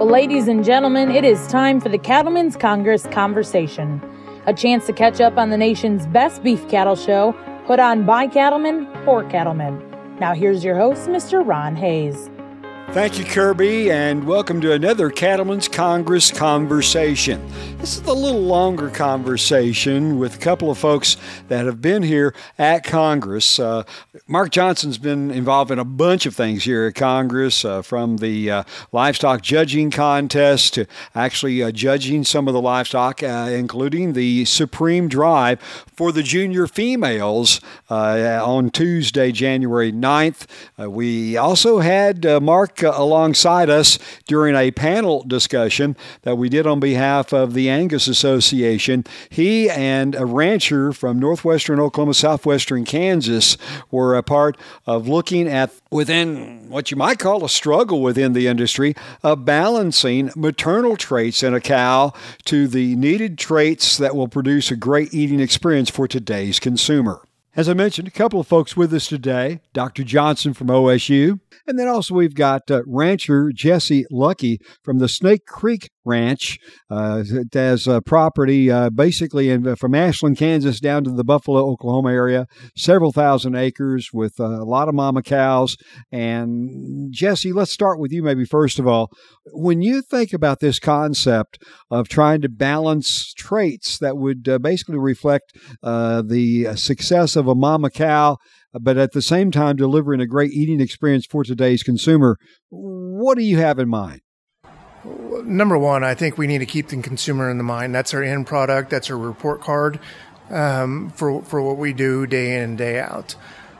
Well, ladies and gentlemen, it is time for the Cattlemen's Congress Conversation, a chance to catch up on the nation's best beef cattle show, put on by cattlemen for cattlemen. Now here's your host, Mr. Ron Hayes. Thank you, Kirby, and welcome to another Cattlemen's Congress Conversation. This is a little longer conversation with a couple of folks that have been here at Congress. Mark Johnson's been involved in a bunch of things here at Congress, from the livestock judging contest to actually judging some of the livestock, including the Supreme Drive for the junior females on Tuesday, January 9th. We also had Mark alongside us during a panel discussion that we did on behalf of the Angus Association. He and a rancher from northwestern Oklahoma, southwestern Kansas were a part of looking at, within what you might call a struggle within the industry, of balancing maternal traits in a cow to the needed traits that will produce a great eating experience for today's consumer. As I mentioned, a couple of folks with us today, Dr. Johnson from OSU, and then also we've got rancher Jesse Lucky from the Snake Creek Ranch. It has property basically from Ashland, Kansas down to the Buffalo, Oklahoma area, several thousand acres with a lot of mama cows. And Jesse, let's start with you maybe first of all. When you think about this concept of trying to balance traits that would basically reflect the success of a mama cow, but at the same time delivering a great eating experience for today's consumer, what do you have in mind? Number one, I think we need to keep the consumer in the mind. That's our end product. That's our report card for what we do day in and day out.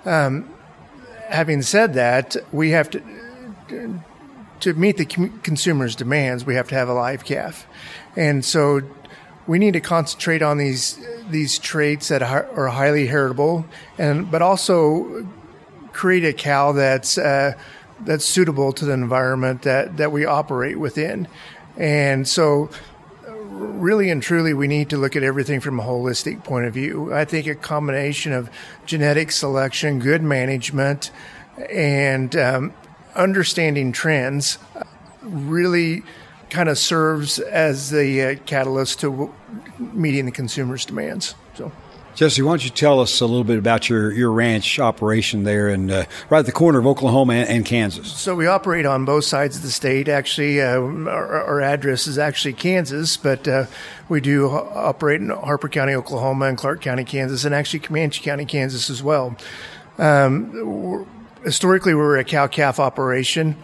Having said that, we have to meet the consumer's demands, we have to have a live calf. And so we need to concentrate on these traits that are highly heritable, but also create a cow that's suitable to the environment that we operate within. And so really and truly, we need to look at everything from a holistic point of view. I think a combination of genetic selection, good management, and understanding trends really kind of serves as the catalyst to meeting the consumer's demands. So, Jesse, why don't you tell us a little bit about your ranch operation there and right at the corner of Oklahoma and Kansas? So we operate on both sides of the state. Actually, our address is actually Kansas, but we do operate in Harper County, Oklahoma, and Clark County, Kansas, and actually Comanche County, Kansas as well. Historically, we were a cow-calf operation.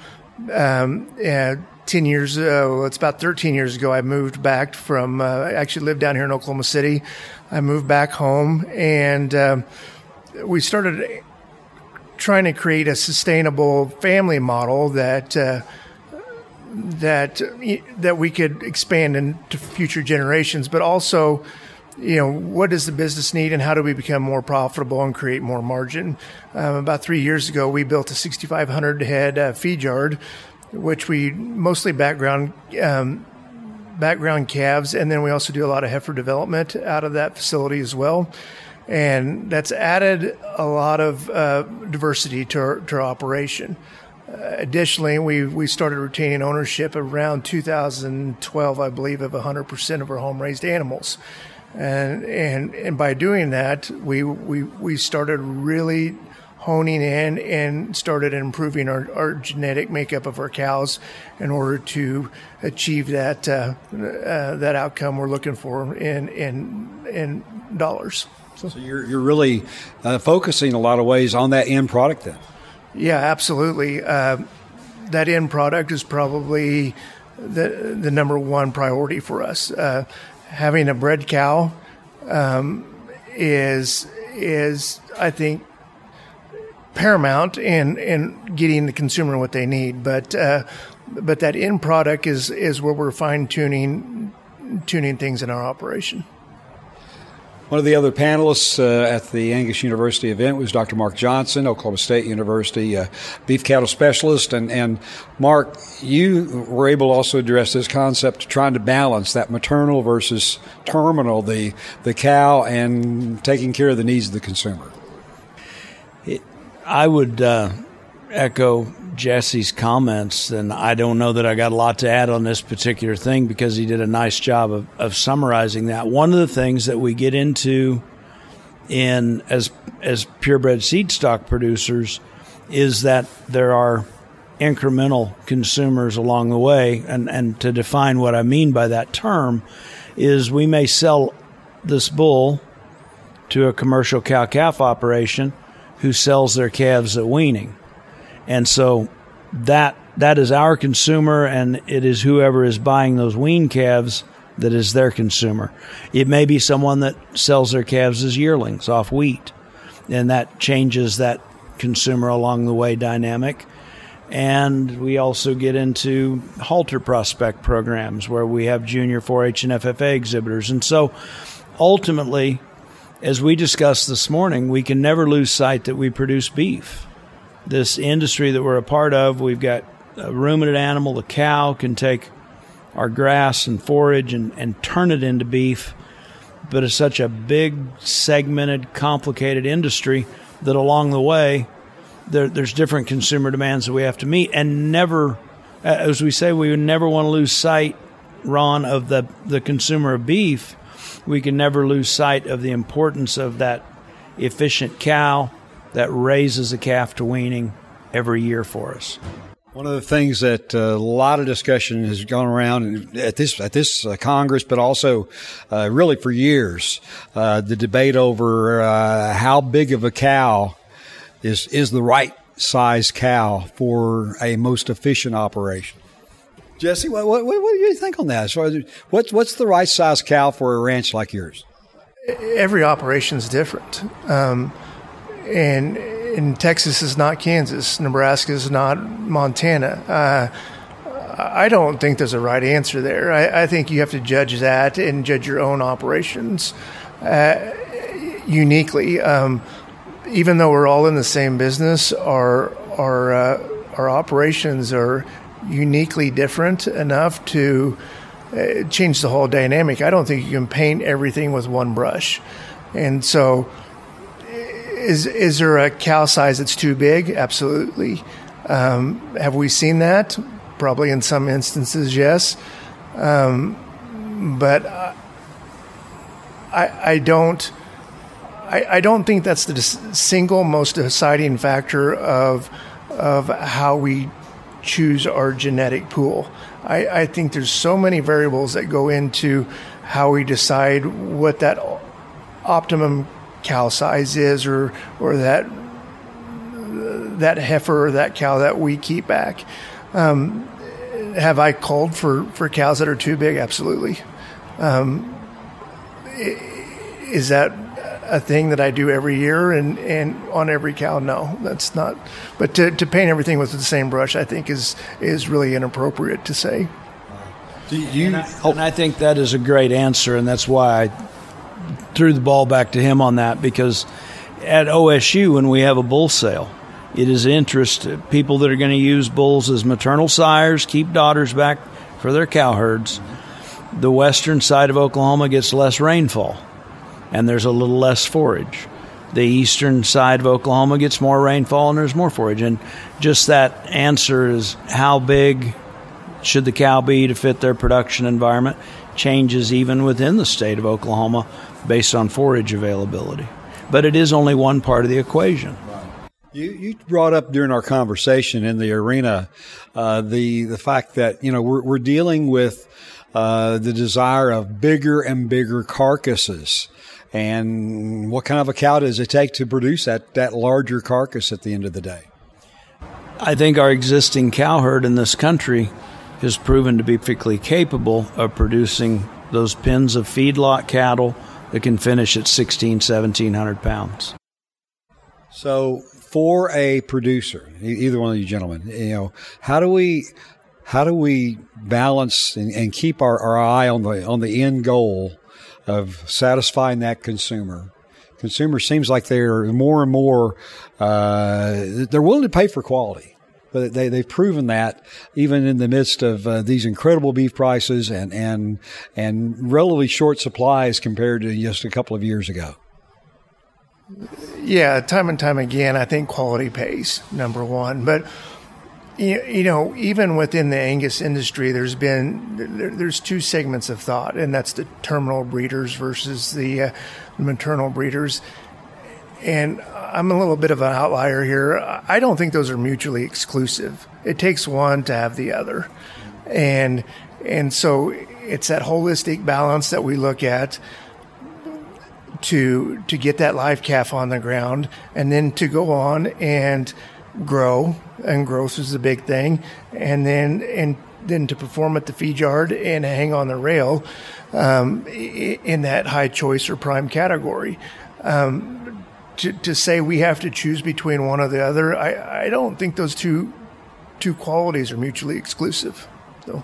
10 years ago, it's about 13 years ago, I moved back from, I actually lived down here in Oklahoma City. I moved back home, and we started trying to create a sustainable family model that we could expand into future generations, but also, what does the business need and how do we become more profitable and create more margin? About 3 years ago, we built a 6,500 head feed yard, which we mostly background calves, and then we also do a lot of heifer development out of that facility as well. And that's added a lot of diversity to our operation. Additionally, we started retaining ownership around 2012, I believe, of 100% of our home-raised animals. And by doing that, we started really honing in and started improving our genetic makeup of our cows in order to achieve that outcome we're looking for in dollars. So you're really focusing a lot of ways on that end product then? Yeah, absolutely. That end product is probably the number one priority for us. Having a bred cow is I think paramount in getting the consumer what they need, but that end product is where we're tuning things in our operation. One of the other panelists at the Angus University event was Dr. Mark Johnson, Oklahoma State University beef cattle specialist. And Mark, you were able to also address this concept of trying to balance that maternal versus terminal, the cow, and taking care of the needs of the consumer. I would echo Jesse's comments, then I don't know that I got a lot to add on this particular thing, because he did a nice job of summarizing that. One of the things that we get into as purebred seed stock producers is that there are incremental consumers along the way. And to define what I mean by that term is, we may sell this bull to a commercial cow-calf operation who sells their calves at weaning. And so that is our consumer, and it is whoever is buying those wean calves that is their consumer. It may be someone that sells their calves as yearlings off wheat, and that changes that consumer along the way dynamic. And we also get into halter prospect programs where we have junior 4-H and FFA exhibitors. And so ultimately, as we discussed this morning, we can never lose sight that we produce beef. This industry that we're a part of, we've got a ruminant animal. The cow can take our grass and forage and turn it into beef. But it's such a big, segmented, complicated industry that along the way, there's different consumer demands that we have to meet. And never, as we say, we would never want to lose sight, Ron, of the consumer of beef. We can never lose sight of the importance of that efficient cow that raises a calf to weaning every year for us. One of the things that a lot of discussion has gone around at this Congress, but also really for years, the debate over how big of a cow is the right size cow for a most efficient operation. Jesse, what do you think on that? As far as what's the right size cow for a ranch like yours? Every operation is different. And Texas is not Kansas. Nebraska is not Montana. I don't think there's a right answer there. I think you have to judge that and judge your own operations uniquely. Even though we're all in the same business, our operations are uniquely different enough to change the whole dynamic. I don't think you can paint everything with one brush. And so is there a cow size that's too big? Absolutely. Have we seen that? Probably in some instances, yes. But I don't think that's the single most deciding factor of how we choose our genetic pool. I think there's so many variables that go into how we decide what that optimum cow size is, or that heifer or that cow that we keep back. Have I culled for cows that are too big? Absolutely. Is that a thing that I do every year and on every cow? No, that's not. But to paint everything with the same brush, I think is really inappropriate to say. And I think that is a great answer, and that's why I threw the ball back to him on that, because at OSU, when we have a bull sale, it is interest people that are going to use bulls as maternal sires, keep daughters back for their cow herds. The western side of Oklahoma gets less rainfall, and there's a little less forage. The eastern side of Oklahoma gets more rainfall, and there's more forage. And just that answer is how big should the cow be to fit their production environment changes even within the state of Oklahoma based on forage availability. But it is only one part of the equation. You brought up during our conversation in the arena the fact that we're dealing with the desire of bigger and bigger carcasses, and what kind of a cow does it take to produce that larger carcass at the end of the day? I think our existing cow herd in this country has proven to be particularly capable of producing those pens of feedlot cattle that can finish at 1,700 pounds. So for a producer, either one of you gentlemen, how do we balance and keep our eye on the end goal of satisfying that consumer? Consumer seems like they're more and more they're willing to pay for quality. But they've proven that even in the midst of these incredible beef prices and relatively short supplies compared to just a couple of years ago. Yeah, time and time again, I think quality pays, number one. But Even within the Angus industry, there's two segments of thought, and that's the terminal breeders versus the maternal breeders. And I'm a little bit of an outlier here. I don't think those are mutually exclusive. It takes one to have the other. And so it's that holistic balance that we look at to get that live calf on the ground, and then to go on and grow, and growth is the big thing, and then to perform at the feed yard and hang on the rail in that high choice or prime category. To say we have to choose between one or the other, I don't think those two qualities are mutually exclusive. So.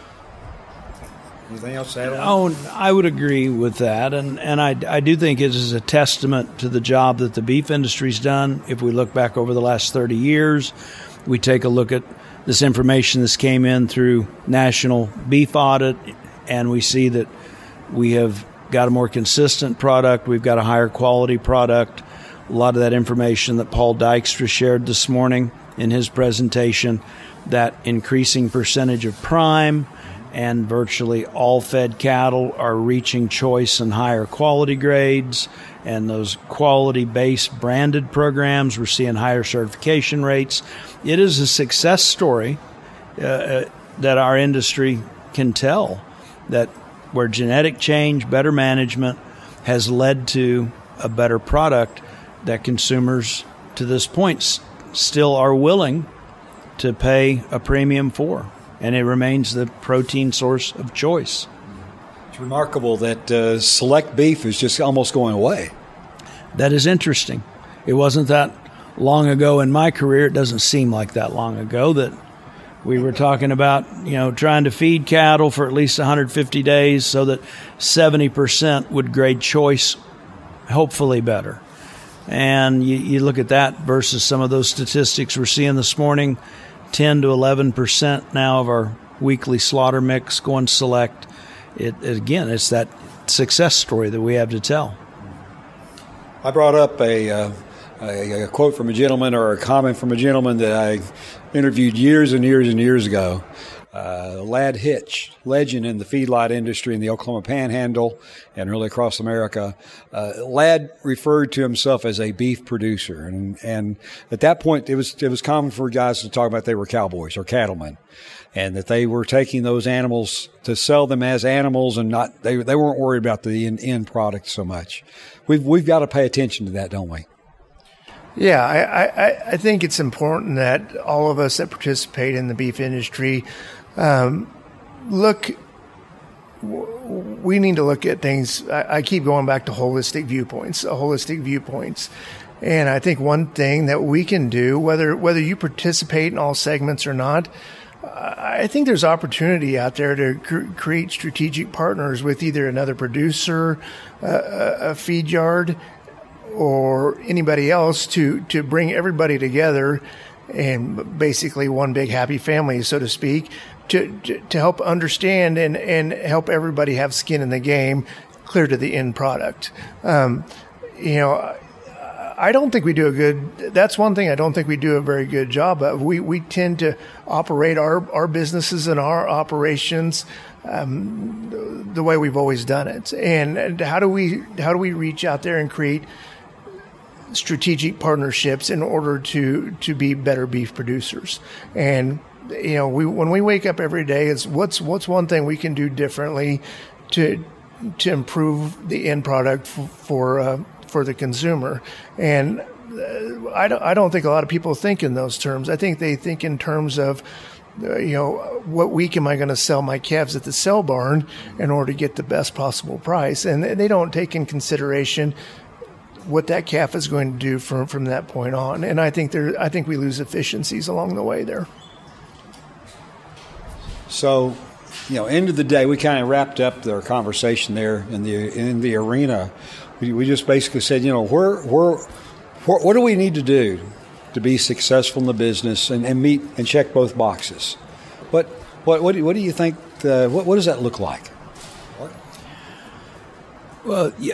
Anything else to add on? Oh, I would agree with that, and I do think it is a testament to the job that the beef industry's done. If we look back over the last 30 years, we take a look at this information that came in through National Beef Audit, and we see that we have got a more consistent product, we've got a higher quality product. A lot of that information that Paul Dykstra shared this morning in his presentation, that increasing percentage of prime, and virtually all fed cattle are reaching choice and higher quality grades, and those quality-based branded programs, we're seeing higher certification rates. It is a success story that our industry can tell, that where genetic change, better management has led to a better product that consumers to this point still are willing to pay a premium for. And it remains the protein source of choice. It's remarkable that select beef is just almost going away. That is interesting. It wasn't that long ago in my career. It doesn't seem like that long ago that we were talking about, trying to feed cattle for at least 150 days so that 70% would grade choice, hopefully better. And you look at that versus some of those statistics we're seeing this morning, 10 to 11% now of our weekly slaughter mix going select. Again, it's that success story that we have to tell. I brought up a quote from a gentleman, or a comment from a gentleman that I interviewed years and years and years ago. Lad Hitch, legend in the feedlot industry in the Oklahoma Panhandle and really across America. Lad referred to himself as a beef producer, and at that point it was common for guys to talk about they were cowboys or cattlemen, and that they were taking those animals to sell them as animals, and not they weren't worried about the end product so much. We've got to pay attention to that, don't we? Yeah, I think it's important that all of us that participate in the beef industry we need to look at things. I keep going back to holistic viewpoints. And I think one thing that we can do, whether you participate in all segments or not, I think there's opportunity out there to create strategic partners with either another producer, a feed yard, or anybody else to bring everybody together, and basically one big happy family, so to speak, to help understand and help everybody have skin in the game, clear to the end product. I don't think we do that's one thing I don't think we do a very good job of. We tend to operate our businesses and our operations the way we've always done it. And how do we reach out there and create strategic partnerships in order to be better beef producers? And when we wake up every day, it's what's one thing we can do differently to improve the end product for the consumer. And I don't think a lot of people think in those terms. I think they think in terms of what week am I going to sell my calves at the sale barn in order to get the best possible price, and they don't take in consideration what that calf is going to do from that point on. And I think we lose efficiencies along the way there. So, end of the day, we kind of wrapped up our conversation there in the arena. We just basically said, what do we need to do to be successful in the business and meet and check both boxes? What do you think? What does that look like? Well, yeah.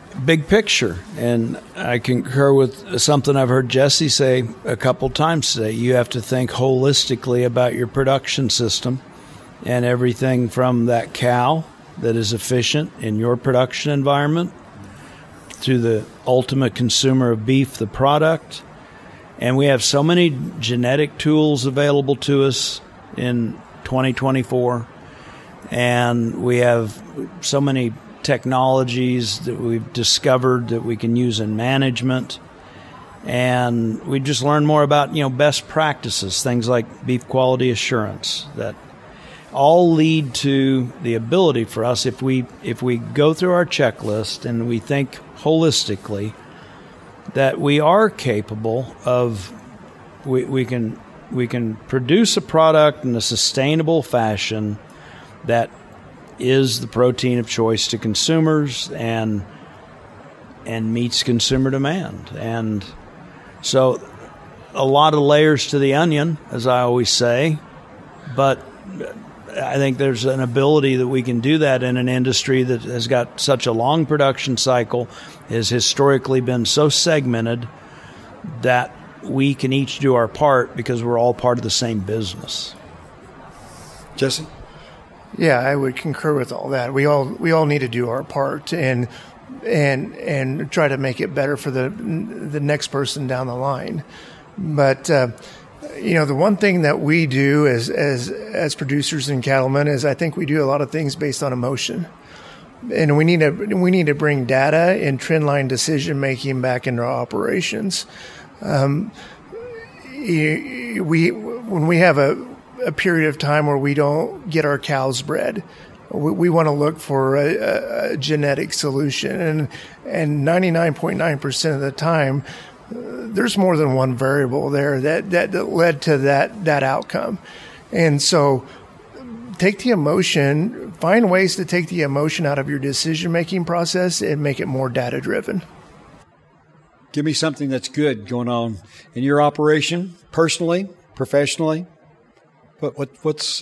big picture. And I concur with something I've heard Jesse say a couple times today. You have to think holistically about your production system and everything from that cow that is efficient in your production environment to the ultimate consumer of beef, the product. And we have so many genetic tools available to us in 2024. And we have so many technologies that we've discovered that we can use in management. And we just learn more about, best practices, things like beef quality assurance, that all lead to the ability for us, if we go through our checklist and we think holistically, that we are capable of, we can produce a product in a sustainable fashion that is the protein of choice to consumers and meets consumer demand. And so a lot of layers to the onion, as I always say, but I think there's an ability that we can do that in an industry that has got such a long production cycle, has historically been so segmented, that we can each do our part because we're all part of the same business. Jesse? Yeah, I would concur with all that. We all need to do our part and try to make it better for the next person down the line. But the one thing that we do as producers and cattlemen is I think we do a lot of things based on emotion, and we need to bring data and trend line decision making back into our operations. When we have a period of time where we don't get our cows bred, we want to look for a genetic solution, and 99.9% of the time, there's more than one variable there that led to that outcome. And so take the emotion, find ways to take the emotion out of your decision-making process and make it more data-driven. Give me something that's good going on in your operation, personally, professionally. What's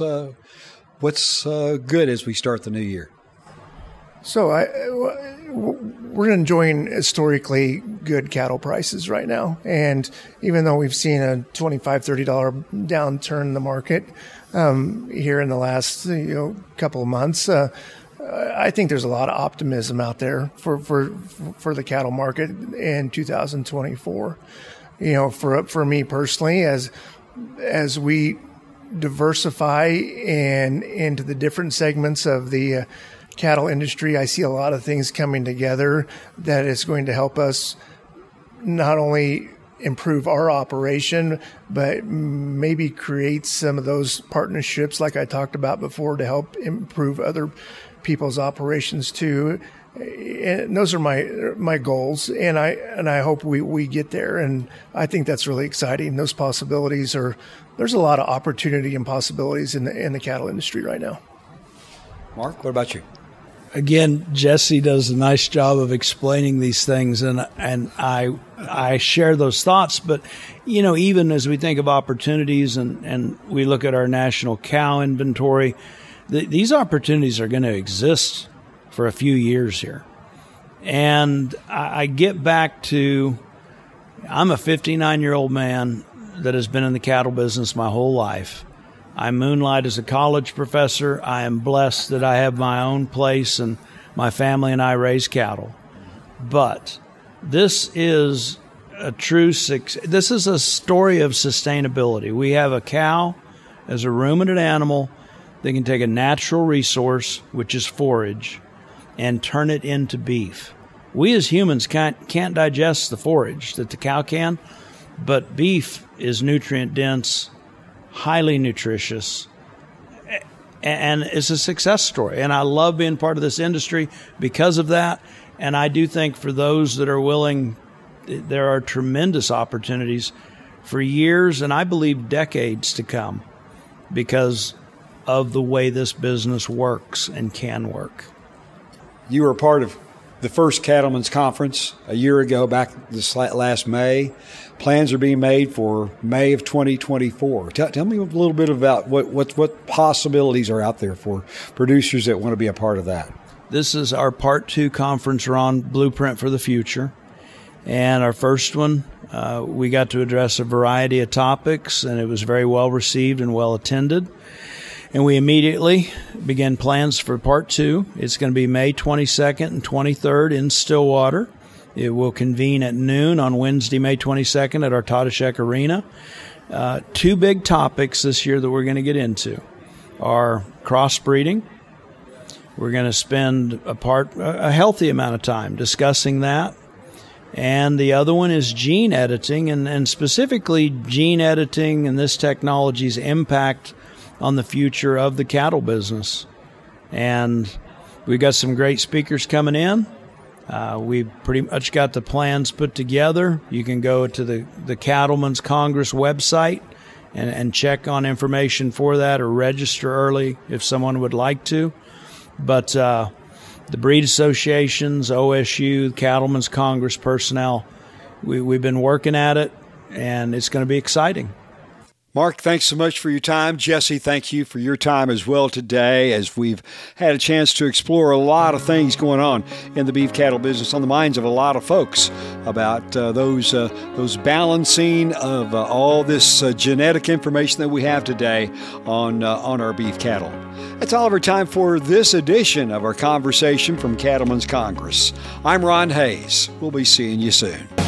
good as we start the new year? So we're enjoying historically good cattle prices right now. And even though we've seen a $25, $30 downturn in the market here in the last couple of months, I think there's a lot of optimism out there for the cattle market in 2024. For me personally, as we diversify into the different segments of the cattle industry, I see a lot of things coming together that is going to help us not only improve our operation, but maybe create some of those partnerships like I talked about before to help improve other people's operations too. And those are my goals, and I hope we get there. And I think that's really exciting. Those possibilities there's a lot of opportunity and possibilities in the cattle industry right now. Mark, what about you? Again, Jesse does a nice job of explaining these things, and I share those thoughts. But, even as we think of opportunities and we look at our national cow inventory, these opportunities are going to exist for a few years here. And I get back to, I'm a 59-year-old man that has been in the cattle business my whole life. I moonlight as a college professor. I am blessed that I have my own place and my family and I raise cattle. But this is this is a story of sustainability. We have a cow as a ruminant animal that can take a natural resource, which is forage, and turn it into beef. We as humans can't digest the forage that the cow can, but beef is nutrient dense, highly nutritious, and it's a success story. And I love being part of this industry because of that. And I do think for those that are willing, there are tremendous opportunities for years, and I believe decades to come, because of the way this business works and can work. You were a part of the first Cattlemen's Conference a year ago, back this last May. Plans are being made for May of 2024. Tell me a little bit about what possibilities are out there for producers that want to be a part of that. This is our Part 2 conference on Blueprint for the Future. And our first one, we got to address a variety of topics, and it was very well received and well attended. And we immediately began plans for Part 2. It's going to be May 22nd and 23rd in Stillwater. It will convene at noon on Wednesday, May 22nd at our Todashek Arena. Two big topics this year that we're going to get into are crossbreeding. We're going to spend a healthy amount of time discussing that. And the other one is gene editing, and specifically gene editing and this technology's impact on the future of the cattle business. And we've got some great speakers coming in. We've pretty much got the plans put together. You can go to the Cattlemen's Congress website and check on information for that, or register early if someone would like to. But the breed associations, OSU, Cattlemen's Congress personnel, we've been working at it, and it's going to be exciting. Mark, thanks so much for your time. Jesse, thank you for your time as well today, as we've had a chance to explore a lot of things going on in the beef cattle business on the minds of a lot of folks about those balancing of all this genetic information that we have today on our beef cattle. That's all of our time for this edition of our conversation from Cattlemen's Congress. I'm Ron Hayes. We'll be seeing you soon.